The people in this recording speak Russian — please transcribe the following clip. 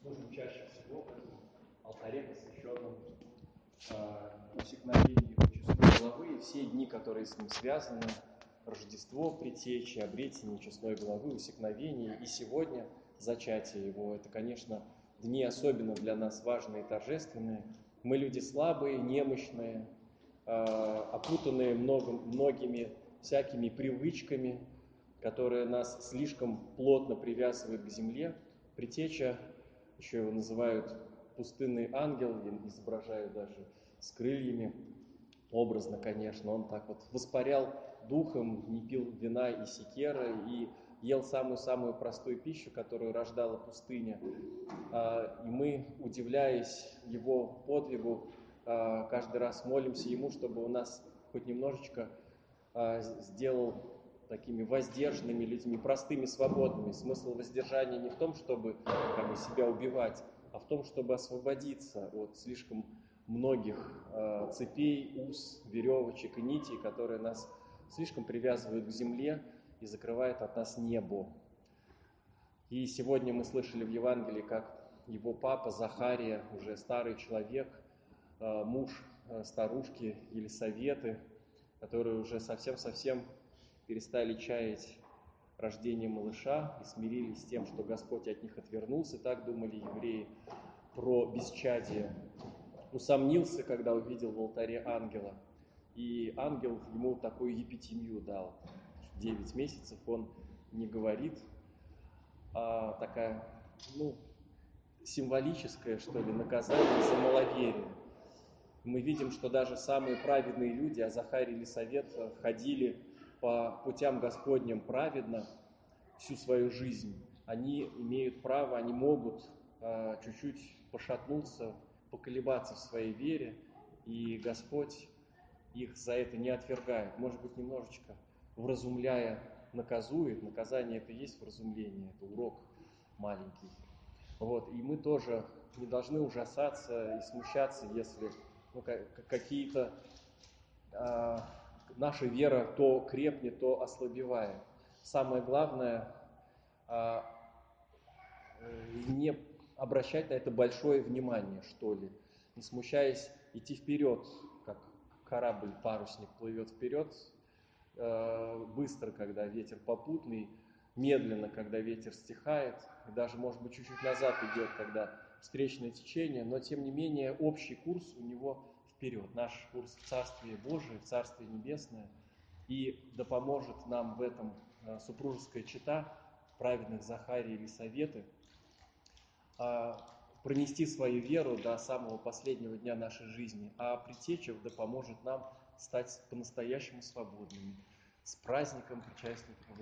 служим чаще всего в этом алтаре, посвященном усекновению честной главы, и все дни, которые с ним связаны, Рождество, Предтечи, обретение честной главы, усекновение, и сегодня зачатие его. Это, конечно, дни особенно для нас важные и торжественные. Мы люди слабые, немощные, опутанные многими всякими привычками, которые нас слишком плотно привязывают к земле. Предтеча, еще его называют пустынный ангел, изображают даже с крыльями, образно, конечно. Он так вот воспарял духом, не пил вина и секеры, и ел самую-самую простую пищу, которую рождала пустыня. И мы, удивляясь его подвигу, каждый раз молимся ему, чтобы у нас хоть немножечко сделал такими воздержанными людьми, простыми, свободными. Смысл воздержания не в том, чтобы себя убивать, а в том, чтобы освободиться от слишком многих цепей, уз, веревочек и нитей, которые нас слишком привязывают к земле и закрывают от нас небо. И сегодня мы слышали в Евангелии, как его папа Захария, уже старый человек, муж старушки Елисаветы, которые уже совсем-совсем перестали чаять рождение малыша и смирились с тем, что Господь от них отвернулся. Так думали евреи про бесчадие. Усомнился, когда увидел в алтаре ангела. И ангел ему такую епитимию дал. 9 месяцев он не говорит, а такая, символическое, что ли, наказание за маловерие. Мы видим, что даже самые праведные люди, а Захарий и Елисавет ходили по путям Господним праведно всю свою жизнь. Они имеют право, они могут чуть-чуть пошатнуться, поколебаться в своей вере, и Господь их за это не отвергает. Может быть, немножечко вразумляя наказует. Наказание это и есть вразумление, это урок маленький. И мы тоже не должны ужасаться и смущаться, если какие-то наша вера то крепнет, то ослабевает. Самое главное не обращать на это большое внимание, что ли, не смущаясь идти вперед, как корабль, парусник плывет вперед, быстро, когда ветер попутный, медленно, когда ветер стихает, и даже, может быть, чуть-чуть назад идет, когда встречное течение, но, тем не менее, общий курс у него вперед. Наш курс в Царствие Божие, в Царствие Небесное, и да поможет нам в этом супружеская чета праведных Захария и Елисаветы пронести свою веру до самого последнего дня нашей жизни, а Предтеча да поможет нам стать по-настоящему свободными. С праздником причастников!